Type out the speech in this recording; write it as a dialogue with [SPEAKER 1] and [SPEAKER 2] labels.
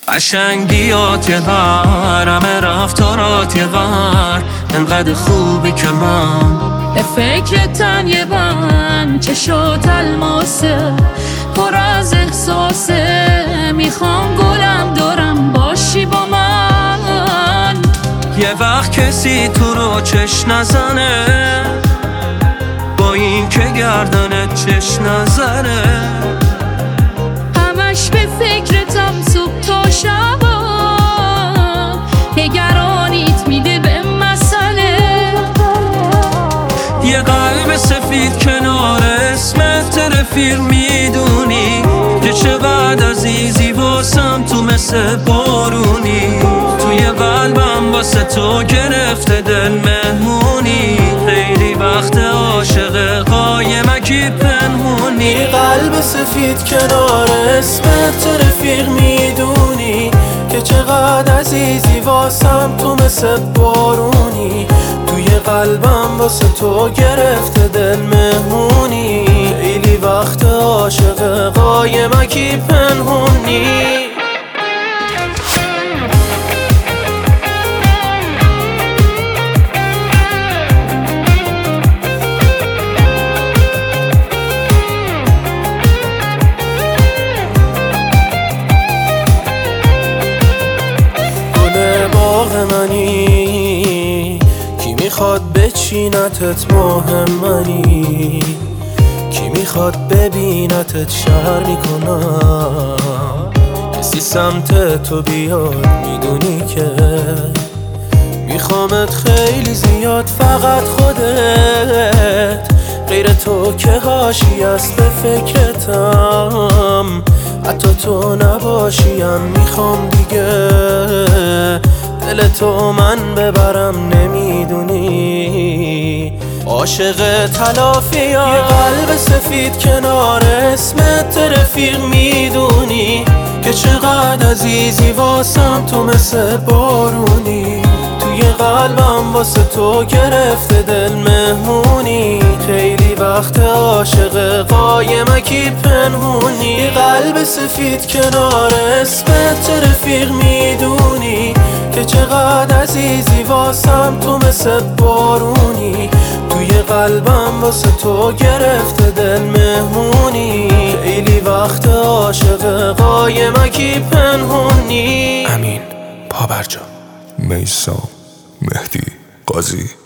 [SPEAKER 1] قشنگ بیاد یه بر، همه رفتارات یه بر، انقدر خوبی که من
[SPEAKER 2] به فکرتن یه بند، چشات الماسه پر از احساسه، میخوام گلم دارم باشی با من.
[SPEAKER 1] یه وقت کسی تو رو چش نزنه، با این که گردنت چش نزنه،
[SPEAKER 2] همش به فکرتم صبح تا شبا، نگرانیت میده به مسئله.
[SPEAKER 1] یه قلب سفید کنار اسمت رفیق، میدونی که چقدر عزیزی واسم، تو مثل بارونی، توی قلبم واسه تو گرفته دل مهمونی، خیلی وقت عاشق قایمکی پنهونی.
[SPEAKER 3] قلب سفید کنار اسمت رفیق، میدونی که چقدر عزیزی واسم، تو مثل بارونی، توی قلبم واسه تو گرفته دل مهمونی، خیلی وقت عاشق قایمکی پنهونی. منی کی میخواد بچینتت مهم منی، کی میخواد ببینتت شهر میکنم، کسی سمت تو بیاد میدونی که میخوامت خیلی زیاد، فقط خودت غیر تو که حاشیه است به فکرتم، حتی تو نباشیم میخوام دیگه دل تو من ببرم، نمیدونی عاشق تلافیم. یه قلب سفید کنار اسمت رفیق، میدونی که چقدر عزیزی واسم، تو مثل بارونی، توی قلبم واسه تو گرفته دل مهمونی، خیلی وقت عاشق قایمکی پنهونی. یه قلب سفید کنار اسمت رفیق، میدونی که چقدر عزیزی واسم، تو مثل بارونی، توی قلبم واسه تو گرفته دل مهمونی، خیلی وقت عاشق قایمکی پنهونی.
[SPEAKER 4] امین پابرجا، میثم، مهدی قاضی.